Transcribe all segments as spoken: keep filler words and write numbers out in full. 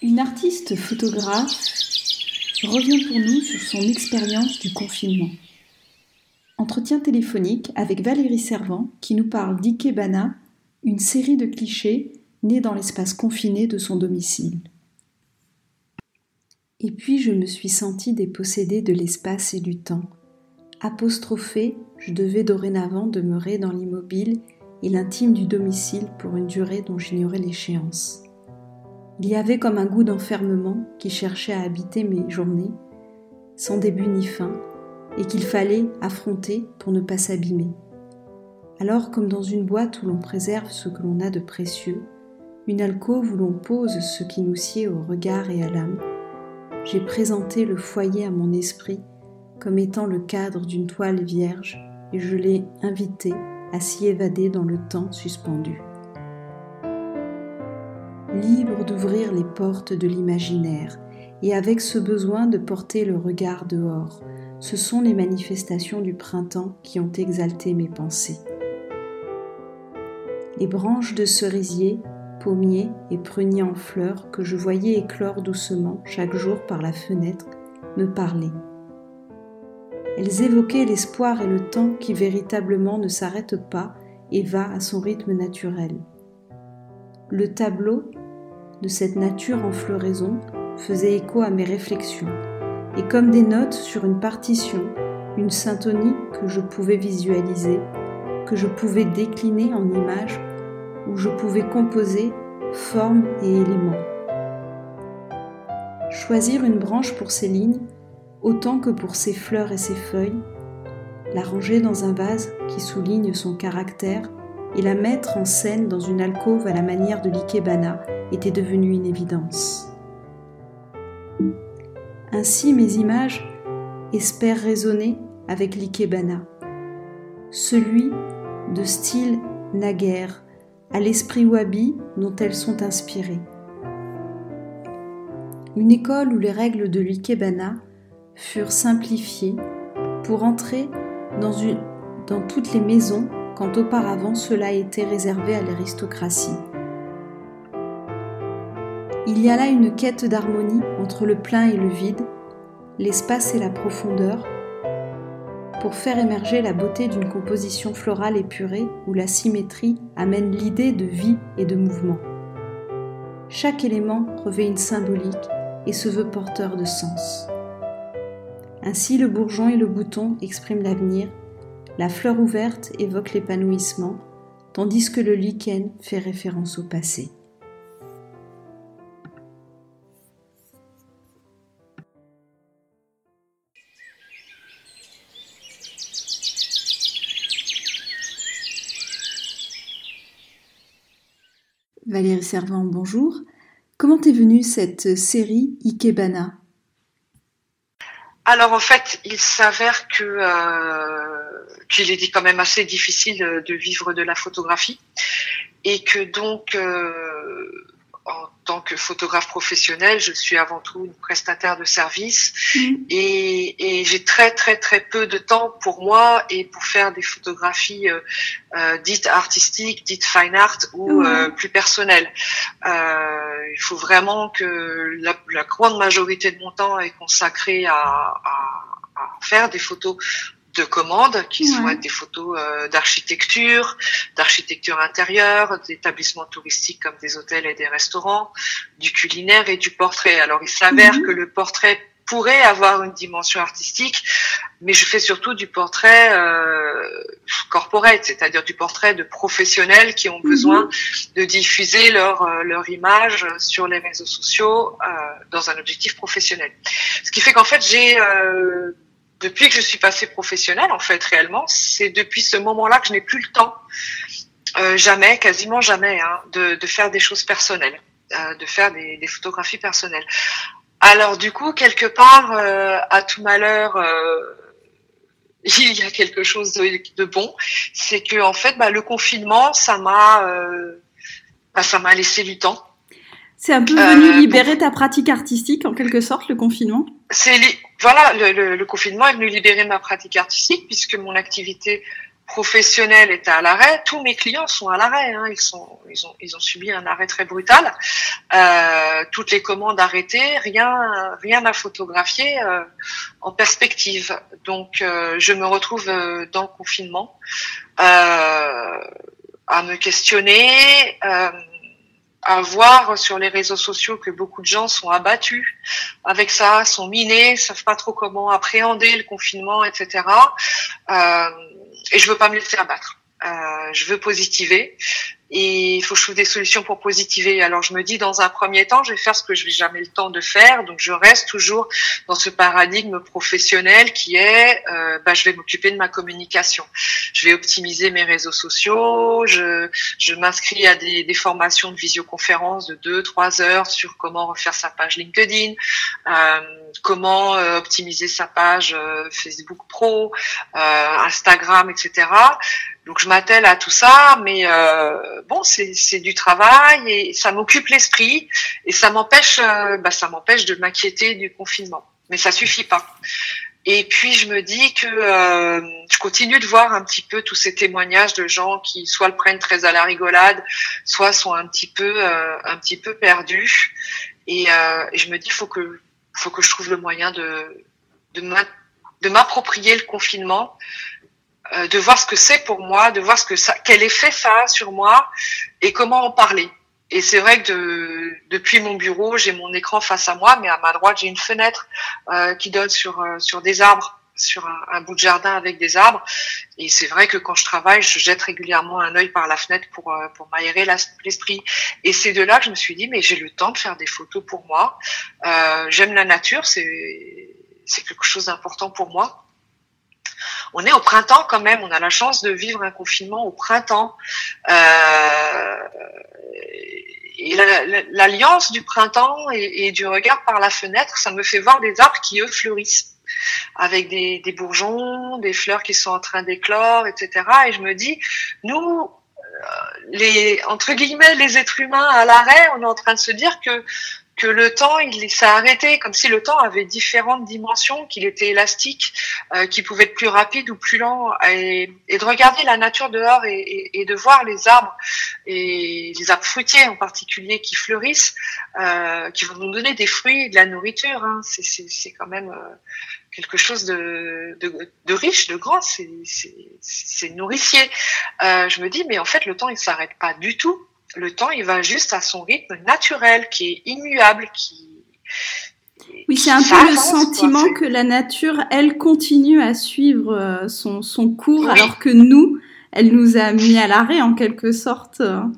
Une artiste photographe revient pour nous sur son expérience du confinement. Entretien téléphonique avec Valérie Servant qui nous parle d'Ikebana, une série de clichés nés dans l'espace confiné de son domicile. Et puis je me suis sentie dépossédée de l'espace et du temps. Apostrophée, je devais dorénavant demeurer dans l'immobile et l'intime du domicile pour une durée dont j'ignorais l'échéance. Il y avait comme un goût d'enfermement qui cherchait à habiter mes journées, sans début ni fin, et qu'il fallait affronter pour ne pas s'abîmer. Alors, comme dans une boîte où l'on préserve ce que l'on a de précieux, une alcôve où l'on pose ce qui nous sied au regard et à l'âme, j'ai présenté le foyer à mon esprit comme étant le cadre d'une toile vierge et je l'ai invité à s'y évader dans le temps suspendu. Libre d'ouvrir les portes de l'imaginaire et avec ce besoin de porter le regard dehors, ce sont les manifestations du printemps qui ont exalté mes pensées. Les branches de cerisier, pommiers et pruniers en fleurs que je voyais éclore doucement chaque jour par la fenêtre me parlaient. Elles évoquaient l'espoir et le temps qui véritablement ne s'arrête pas et va à son rythme naturel. Le tableau de cette nature en floraison faisait écho à mes réflexions, et comme des notes sur une partition, une syntonie que je pouvais visualiser, que je pouvais décliner en images, où je pouvais composer formes et éléments. Choisir une branche pour ses lignes, autant que pour ses fleurs et ses feuilles, la ranger dans un vase qui souligne son caractère et la mettre en scène dans une alcôve à la manière de l'Ikebana était devenue une évidence. Ainsi mes images espèrent résonner avec l'Ikebana, celui de style naguère, à l'esprit wabi dont elles sont inspirées. Une école où les règles de l'Ikebana furent simplifiées pour entrer dans, une, dans toutes les maisons quand auparavant cela était réservé à l'aristocratie. Il y a là une quête d'harmonie entre le plein et le vide, l'espace et la profondeur, pour faire émerger la beauté d'une composition florale épurée où la symétrie amène l'idée de vie et de mouvement. Chaque élément revêt une symbolique et se veut porteur de sens. Ainsi, le bourgeon et le bouton expriment l'avenir, la fleur ouverte évoque l'épanouissement, tandis que le lichen fait référence au passé. Valérie Servant, bonjour. Comment est venue cette série Ikebana ? Alors en fait, il s'avère que euh, qu'il est quand même assez difficile de vivre de la photographie et que donc euh, en tant que photographe professionnel, je suis avant tout une prestataire de service mmh. et, et j'ai très très très peu de temps pour moi et pour faire des photographies euh, euh, dites artistiques, dites fine art ou mmh. euh, plus personnelles. Euh, il faut vraiment que la, la grande majorité de mon temps est consacrée à, à, à faire des photos de commandes, qui ouais. soient des photos euh, d'architecture, d'architecture intérieure, d'établissements touristiques comme des hôtels et des restaurants, du culinaire et du portrait. Alors il s'avère mmh. que le portrait pourrait avoir une dimension artistique, mais je fais surtout du portrait euh, corporate, c'est-à-dire du portrait de professionnels qui ont mmh. besoin de diffuser leur euh, leur image sur les réseaux sociaux euh, dans un objectif professionnel. Ce qui fait qu'en fait j'ai euh, depuis que je suis passée professionnelle, en fait, réellement, c'est depuis ce moment-là que je n'ai plus le temps, euh, jamais, quasiment jamais, hein, de, de faire des choses personnelles, euh, de faire des, des photographies personnelles. Alors, du coup, quelque part, euh, à tout malheur, euh, il y a quelque chose de, de bon, c'est que en fait, bah, le confinement, ça m'a, euh, bah, ça m'a laissé du temps. C'est un peu venu euh, libérer pour... ta pratique artistique, en quelque sorte, le confinement. C'est li... Voilà, le, le, le confinement est venu libérer ma pratique artistique puisque mon activité professionnelle était à l'arrêt. Tous mes clients sont à l'arrêt, hein. Ils sont, ils ont, ils ont subi un arrêt très brutal. Euh, euh, toutes les commandes arrêtées, rien, rien à photographier euh, en perspective. Donc, euh, je me retrouve euh, dans le confinement euh, à me questionner, euh, à voir sur les réseaux sociaux que beaucoup de gens sont abattus avec ça, sont minés, savent pas trop comment appréhender le confinement, et cetera. Euh, et je veux pas me laisser abattre. Euh, je veux positiver. Et il faut que je trouve des solutions pour positiver. Alors je me dis, dans un premier temps, je vais faire ce que je n'ai jamais le temps de faire. Donc je reste toujours dans ce paradigme professionnel qui est, euh, bah, je vais m'occuper de ma communication. Je vais optimiser mes réseaux sociaux. Je, je m'inscris à des, des formations de visioconférence de deux, trois heures sur comment refaire sa page LinkedIn, euh, comment euh, optimiser sa page euh, Facebook Pro, euh, Instagram, et cetera. Donc je m'attelle à tout ça, mais euh, bon, c'est, c'est du travail et ça m'occupe l'esprit et ça m'empêche, euh, bah, ça m'empêche de m'inquiéter du confinement. Mais ça suffit pas. Et puis je me dis que euh, je continue de voir un petit peu tous ces témoignages de gens qui soit le prennent très à la rigolade, soit sont un petit peu, euh, un petit peu perdus. Et, euh, et je me dis, faut que, faut que je trouve le moyen de, de, m'a, de m'approprier le confinement. De voir ce que c'est pour moi, de voir ce que ça, quel effet ça a sur moi et comment en parler. Et c'est vrai que de, depuis mon bureau, j'ai mon écran face à moi, mais à ma droite, j'ai une fenêtre euh, qui donne sur euh, sur des arbres, sur un, un bout de jardin avec des arbres. Et c'est vrai que quand je travaille, je jette régulièrement un œil par la fenêtre pour euh, pour m'aérer la, l'esprit. Et c'est de là que je me suis dit, mais j'ai le temps de faire des photos pour moi. Euh, j'aime la nature, c'est c'est quelque chose d'important pour moi. On est au printemps quand même, on a la chance de vivre un confinement au printemps. Euh, et la, la, l'alliance du printemps et, et du regard par la fenêtre, ça me fait voir des arbres qui, eux, fleurissent, avec des, des bourgeons, des fleurs qui sont en train d'éclore, et cetera. Et je me dis, nous, les entre guillemets, les êtres humains à l'arrêt, on est en train de se dire que que le temps, il s'est arrêté, comme si le temps avait différentes dimensions, qu'il était élastique, euh, qu'il pouvait être plus rapide ou plus lent, et, et de regarder la nature dehors et, et, et de voir les arbres, et les arbres fruitiers en particulier qui fleurissent, euh, qui vont nous donner des fruits et de la nourriture. Hein. C'est, c'est, c'est quand même euh, quelque chose de, de, de riche, de grand, c'est, c'est, c'est nourricier. Euh, je me dis, mais en fait, le temps, il s'arrête pas du tout. Le temps, il va juste à son rythme naturel, qui est immuable, qui... Oui, c'est un peu le sentiment que la nature, elle, continue à suivre son, son cours, oui. Alors que nous, elle nous a mis à l'arrêt, en quelque sorte.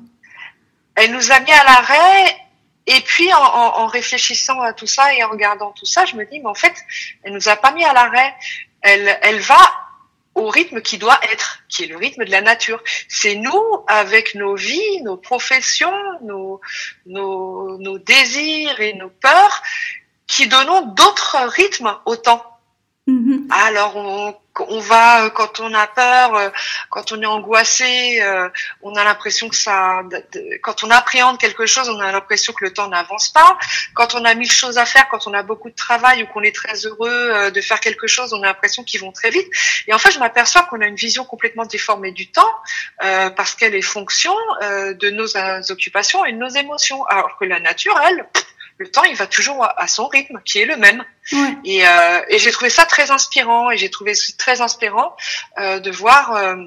Elle nous a mis à l'arrêt, et puis en, en, en réfléchissant à tout ça et en regardant tout ça, je me dis, mais en fait, elle nous a pas mis à l'arrêt. Elle, elle va au rythme qui doit être, qui est le rythme de la nature. C'est nous, avec nos vies, nos professions, nos, nos, nos désirs et nos peurs, qui donnons d'autres rythmes au temps. Mm-hmm. Alors, on, on va, quand on a peur, quand on est angoissé, on a l'impression que ça, quand on appréhende quelque chose, on a l'impression que le temps n'avance pas. Quand on a mille choses à faire, quand on a beaucoup de travail ou qu'on est très heureux de faire quelque chose, on a l'impression qu'ils vont très vite. Et en fait, je m'aperçois qu'on a une vision complètement déformée du temps, euh, parce qu'elle est fonction euh, de nos occupations et de nos émotions. Alors que la nature, elle, le temps, il va toujours à son rythme, qui est le même. Ouais. Et, euh, et j'ai trouvé ça très inspirant, et j'ai trouvé très inspirant euh, de voir, euh,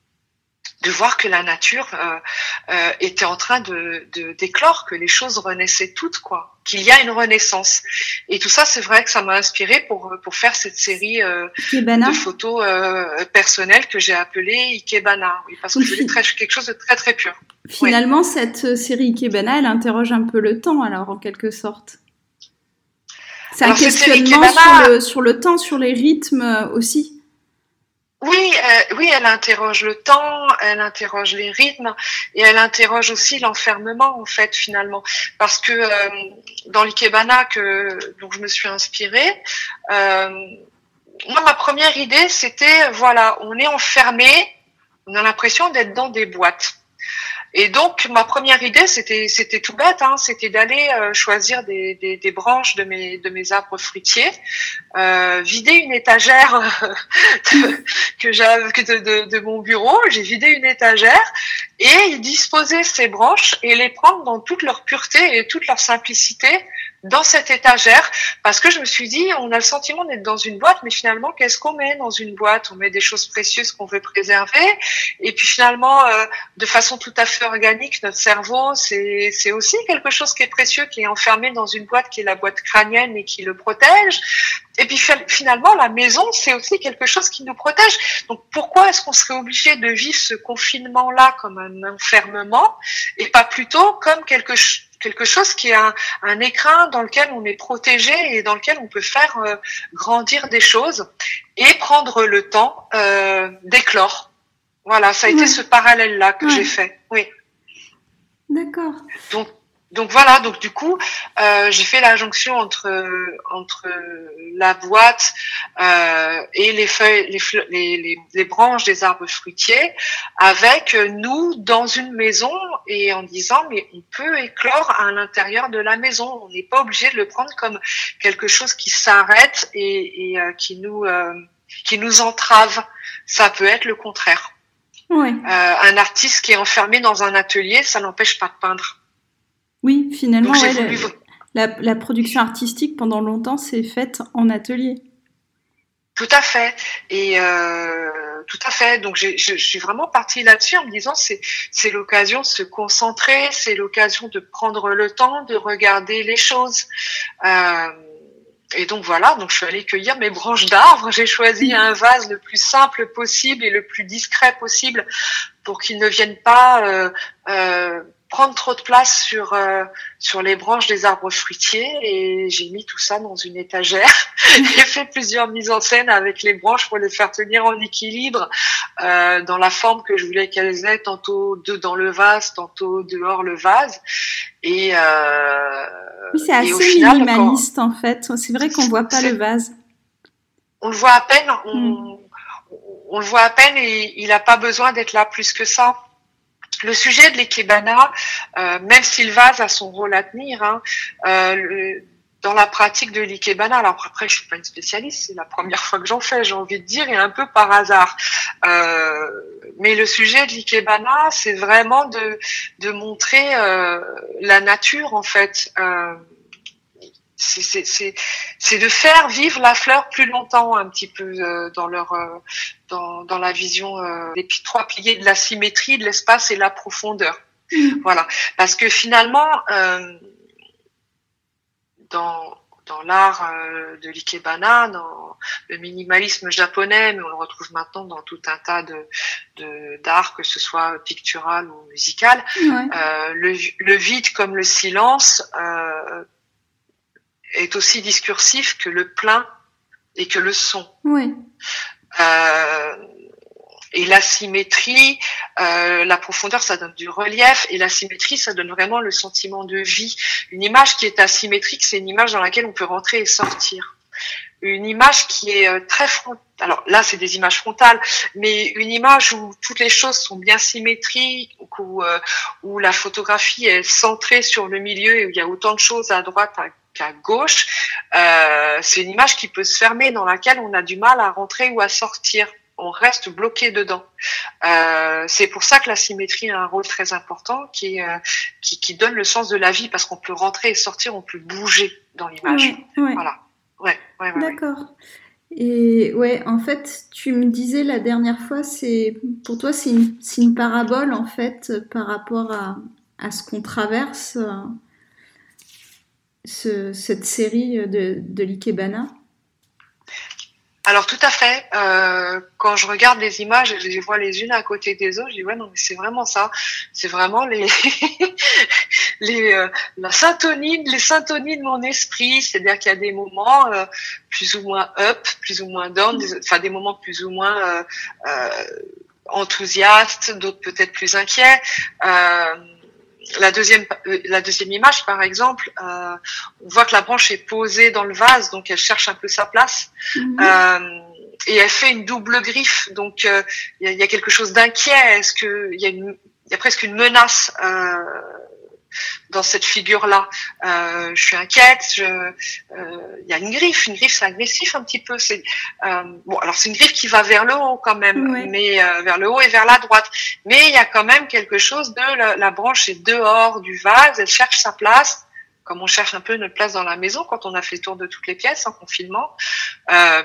de voir que la nature euh, euh, était en train de, de d'éclore, que les choses renaissaient toutes, quoi. Qu'il y a une renaissance. Et tout ça, c'est vrai que ça m'a inspiré pour pour faire cette série euh, de photos euh, personnelles que j'ai appelée Ikebana, oui, parce que je voulais très, quelque chose de très très pur. Finalement, ouais. Cette série Ikebana, elle interroge un peu le temps, alors en quelque sorte. C'est un alors, questionnement Ikebana, sur le sur le temps, sur les rythmes aussi. Oui, euh, oui, elle interroge le temps, elle interroge les rythmes, et elle interroge aussi l'enfermement, en fait, finalement, parce que euh, dans l'Ikebana que dont je me suis inspirée, euh, moi, ma première idée, c'était, voilà, on est enfermé, on a l'impression d'être dans des boîtes. Et donc ma première idée, c'était c'était tout bête, hein, c'était d'aller euh, choisir des, des, des branches de mes de mes arbres fruitiers, euh, vider une étagère de, que j'avais que de, de, de mon bureau. J'ai vidé une étagère et y disposer ces branches et les prendre dans toute leur pureté et toute leur simplicité dans cette étagère, parce que je me suis dit, on a le sentiment d'être dans une boîte, mais finalement, qu'est-ce qu'on met dans une boîte? On met des choses précieuses qu'on veut préserver, et puis finalement, euh, de façon tout à fait organique, notre cerveau, c'est c'est aussi quelque chose qui est précieux, qui est enfermé dans une boîte qui est la boîte crânienne et qui le protège. Et puis finalement, la maison, c'est aussi quelque chose qui nous protège. Donc pourquoi est-ce qu'on serait obligé de vivre ce confinement-là comme un enfermement, et pas plutôt comme quelque chose quelque chose qui est un, un écrin dans lequel on est protégé et dans lequel on peut faire euh, grandir des choses et prendre le temps euh, d'éclore. Voilà, ça a ouais. été ce parallèle-là que ouais. j'ai fait. Oui. D'accord. Donc, donc voilà, donc du coup, euh, j'ai fait la jonction entre entre la boîte euh, et les feuilles, les, fleurs, les, les, les branches des arbres fruitiers, avec nous dans une maison et en disant mais on peut éclore à l'intérieur de la maison. On n'est pas obligé de le prendre comme quelque chose qui s'arrête et, et euh, qui nous euh, qui nous entrave. Ça peut être le contraire. Ouais. Euh, un artiste qui est enfermé dans un atelier, ça l'empêche pas de peindre. Oui, finalement, Donc, ouais, voulu... la, la, la production artistique, pendant longtemps, s'est faite en atelier. Tout à fait. Et euh, tout à fait. Donc, j'ai, je, je suis vraiment partie là-dessus en me disant c'est c'est l'occasion de se concentrer, c'est l'occasion de prendre le temps de regarder les choses. Euh, et donc voilà, donc je suis allée cueillir mes branches d'arbres. J'ai choisi un vase le plus simple possible et le plus discret possible pour qu'il ne vienne pas euh, euh, prendre trop de place sur euh, sur les branches des arbres fruitiers, et j'ai mis tout ça dans une étagère. J'ai fait plusieurs mises en scène avec les branches pour les faire tenir en équilibre euh, dans la forme que je voulais qu'elles aient, tantôt dedans le vase, tantôt dehors le vase. Et euh, oui, c'est assez final, minimaliste quand... en fait. C'est vrai qu'on voit pas c'est... le vase. On le voit à peine. On, mm. on le voit à peine et il n'a pas besoin d'être là plus que ça. Le sujet de l'ikebana, euh, même si le vase a son rôle à tenir, hein, euh, le, dans la pratique de l'ikebana, alors après je suis pas une spécialiste, c'est la première fois que j'en fais, j'ai envie de dire, et un peu par hasard. Euh, mais le sujet de l'ikebana, c'est vraiment de de montrer euh, la nature en fait. Euh, c'est c'est c'est c'est de faire vivre la fleur plus longtemps un petit peu euh, dans leur euh, dans dans la vision euh, des trois piliers de la symétrie, de l'espace et de la profondeur. Mmh. Voilà, parce que finalement euh, dans dans l'art euh, de l'ikebana, dans le minimalisme japonais, mais on le retrouve maintenant dans tout un tas de de d'art, que ce soit pictural ou musical, ouais. euh, le le vide comme le silence euh, est aussi discursif que le plein et que le son. Oui. Euh, et la symétrie, euh, la profondeur, ça donne du relief, et la symétrie, ça donne vraiment le sentiment de vie. Une image qui est asymétrique, c'est une image dans laquelle on peut rentrer et sortir. Une image qui est très frontale, alors là c'est des images frontales, mais une image où toutes les choses sont bien symétriques, où, euh, où la photographie est centrée sur le milieu et où il y a autant de choses à droite à qu'à gauche, euh, c'est une image qui peut se fermer, dans laquelle on a du mal à rentrer ou à sortir. On reste bloqué dedans. Euh, c'est pour ça que la symétrie a un rôle très important, qui, euh, qui, qui donne le sens de la vie, parce qu'on peut rentrer et sortir, on peut bouger dans l'image. Ouais, ouais. Voilà. Ouais, ouais, ouais, D'accord. Ouais. Et ouais, en fait, tu me disais la dernière fois, c'est pour toi, c'est une, c'est une parabole en fait par rapport à, à ce qu'on traverse. Euh, Ce, cette série de, de l'ikebana. Alors tout à fait. Euh, quand je regarde les images, je les vois les unes à côté des autres. Je dis ouais, non, mais c'est vraiment ça. C'est vraiment les les euh, la syntonie, les syntonies de mon esprit. C'est-à-dire qu'il y a des moments euh, plus ou moins up, plus ou moins down, des, enfin des moments plus ou moins euh, euh, enthousiastes, d'autres peut-être plus inquiets. Euh, La deuxième, la deuxième image, par exemple, euh, on voit que la branche est posée dans le vase, donc elle cherche un peu sa place, mmh. euh, et elle fait une double griffe. Donc il euh, y, a, y a quelque chose d'inquiet. Est-ce que il y a une, il y a presque une menace euh, dans cette figure-là. Euh, je suis inquiète. Je, euh, il y a une griffe. Une griffe, c'est agressif un petit peu. C'est euh, bon. Alors c'est une griffe qui va vers le haut quand même, Ouais. mais euh, vers le haut et vers la droite. Mais il y a quand même quelque chose de la, la branche est dehors du vase. Elle cherche sa place, comme on cherche un peu notre place dans la maison quand on a fait le tour de toutes les pièces en confinement. Euh,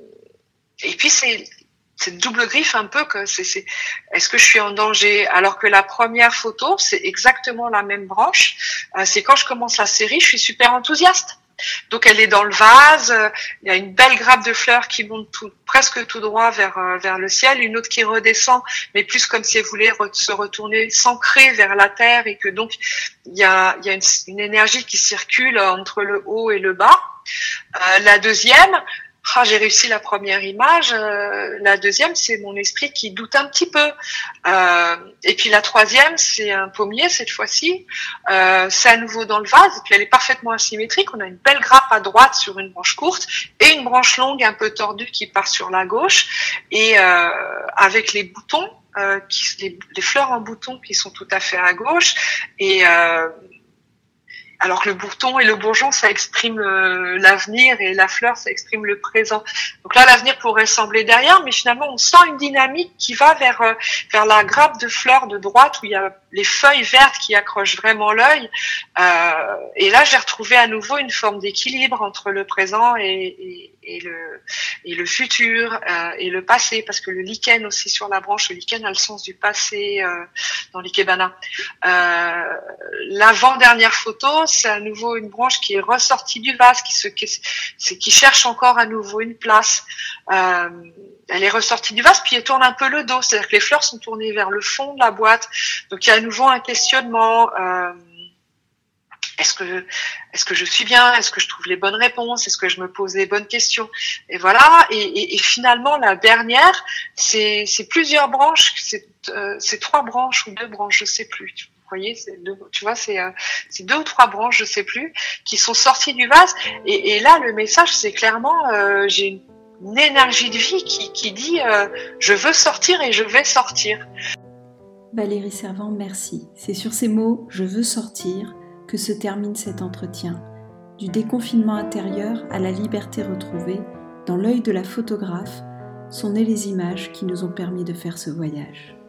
et puis c'est cette double griffe un peu que c'est, c'est est-ce que je suis en danger, alors que la première photo c'est exactement la même branche. Euh, c'est quand je commence la série, je suis super enthousiaste. Donc elle est dans le vase, euh, il y a une belle grappe de fleurs qui monte tout, presque tout droit vers euh, vers le ciel, une autre qui redescend, mais plus comme si elle voulait re- se retourner, s'ancrer vers la terre, et que donc il y a il y a une, une énergie qui circule entre le haut et le bas. Euh, la deuxième, ah, j'ai réussi la première image. Euh, la deuxième, c'est mon esprit qui doute un petit peu. Euh, et puis la troisième, c'est un pommier cette fois-ci. Euh, c'est à nouveau dans le vase. Et puis elle est parfaitement asymétrique. On a une belle grappe à droite sur une branche courte et une branche longue un peu tordue qui part sur la gauche. Et euh, avec les boutons, euh, qui, les, les fleurs en bouton qui sont tout à fait à gauche. Et euh, alors que le bouton et le bourgeon, ça exprime euh, l'avenir, et la fleur, ça exprime le présent. Donc là, l'avenir pourrait sembler derrière, mais finalement, on sent une dynamique qui va vers euh, vers la grappe de fleurs de droite, où il y a les feuilles vertes qui accrochent vraiment l'œil. Euh, et là, j'ai retrouvé à nouveau une forme d'équilibre entre le présent et, et, et le et le futur euh, et le passé, parce que le lichen aussi sur la branche, le lichen a le sens du passé euh, dans l'ikebana. Euh, l'avant-dernière photo, c'est à nouveau une branche qui est ressortie du vase, qui se qui, c'est, qui cherche encore à nouveau une place. Euh, elle est ressortie du vase, puis elle tourne un peu le dos, c'est-à-dire que les fleurs sont tournées vers le fond de la boîte. Donc il y a à nouveau un questionnement. Euh, Est-ce que, est-ce que je suis bien? Est-ce que je trouve les bonnes réponses? Est-ce que je me pose les bonnes questions? Et voilà. Et, et, et finalement, la dernière, c'est, c'est plusieurs branches. C'est, euh, c'est trois branches ou deux branches, je sais plus. Vous voyez, c'est deux, tu vois, c'est, euh, c'est deux ou trois branches, je sais plus, qui sont sorties du vase. Et, et là, le message, c'est clairement, euh, j'ai une, une énergie de vie qui, qui dit, euh, je veux sortir et je vais sortir. Valérie Servant, merci. C'est sur ces mots « je veux sortir » que se termine cet entretien. Du déconfinement intérieur à la liberté retrouvée, dans l'œil de la photographe, sont nées les images qui nous ont permis de faire ce voyage.